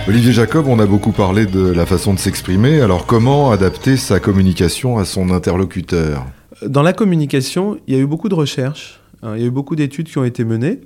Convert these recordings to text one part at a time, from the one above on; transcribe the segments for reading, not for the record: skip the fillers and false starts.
Olivier Jacob, on a beaucoup parlé de la façon de s'exprimer. Alors comment adapter sa communication à son interlocuteur ? Dans la communication, il y a eu beaucoup de recherches, il y a eu beaucoup d'études qui ont été menées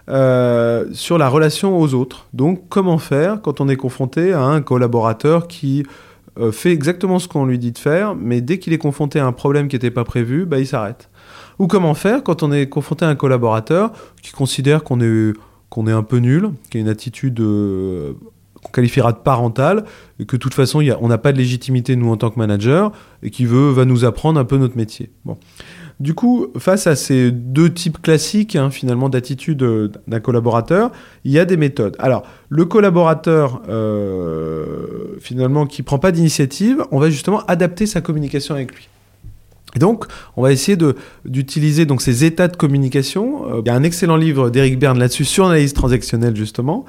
sur la relation aux autres. Donc comment faire quand on est confronté à un collaborateur qui fait exactement ce qu'on lui dit de faire, mais dès qu'il est confronté à un problème qui n'était pas prévu, il s'arrête. Ou comment faire quand on est confronté à un collaborateur qui considère qu'on est un peu nul, qui a une attitude qu'on qualifiera de parentale, et que de toute façon, on n'a pas de légitimité, nous, en tant que manager, et qui va nous apprendre un peu notre métier. Bon. Du coup, face à ces deux types classiques, finalement, d'attitude d'un collaborateur, il y a des méthodes. Alors, le collaborateur, finalement, qui ne prend pas d'initiative, on va justement adapter sa communication avec lui. Et donc, on va essayer d'utiliser donc, ces états de communication. Il y a un excellent livre d'Éric Berne là-dessus, sur l'analyse transactionnelle, justement.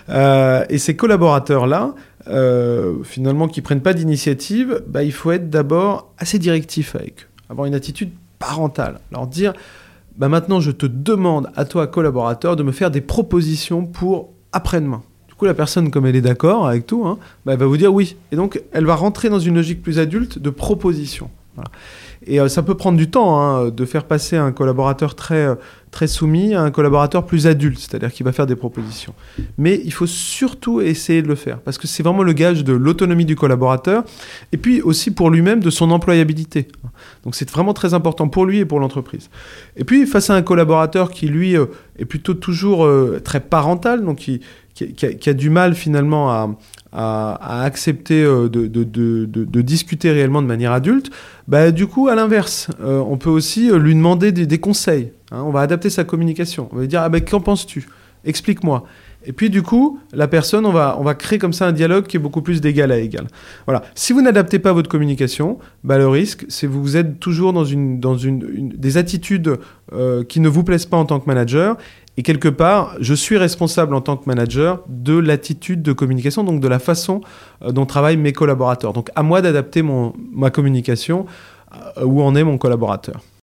Et ces collaborateurs-là, finalement, qui ne prennent pas d'initiative, il faut être d'abord assez directif avec eux. Avoir une attitude parentale. Leur dire, maintenant, je te demande, à toi, collaborateur, de me faire des propositions pour après-demain. Du coup, la personne, comme elle est d'accord avec tout, elle va vous dire oui. Et donc, elle va rentrer dans une logique plus adulte de proposition. Voilà. Et ça peut prendre du temps de faire passer un collaborateur très soumis à un collaborateur plus adulte, c'est-à-dire qui va faire des propositions. Mais il faut surtout essayer de le faire, parce que c'est vraiment le gage de l'autonomie du collaborateur, et puis aussi pour lui-même de son employabilité. Donc c'est vraiment très important pour lui et pour l'entreprise. Et puis face à un collaborateur qui, lui, est plutôt toujours très parental, donc qui a du mal finalement à accepter de discuter réellement de manière adulte, du coup, à l'inverse, on peut aussi lui demander des conseils. On va adapter sa communication. On va lui dire, qu'en penses-tu ? Explique-moi. Et puis, du coup, la personne, on va créer comme ça un dialogue qui est beaucoup plus d'égal à égal. Voilà. Si vous n'adaptez pas votre communication, le risque, c'est que vous êtes toujours dans des attitudes qui ne vous plaisent pas en tant que manager. Et quelque part, je suis responsable en tant que manager de l'attitude de communication, donc de la façon dont travaillent mes collaborateurs. Donc, à moi d'adapter ma communication où en est mon collaborateur.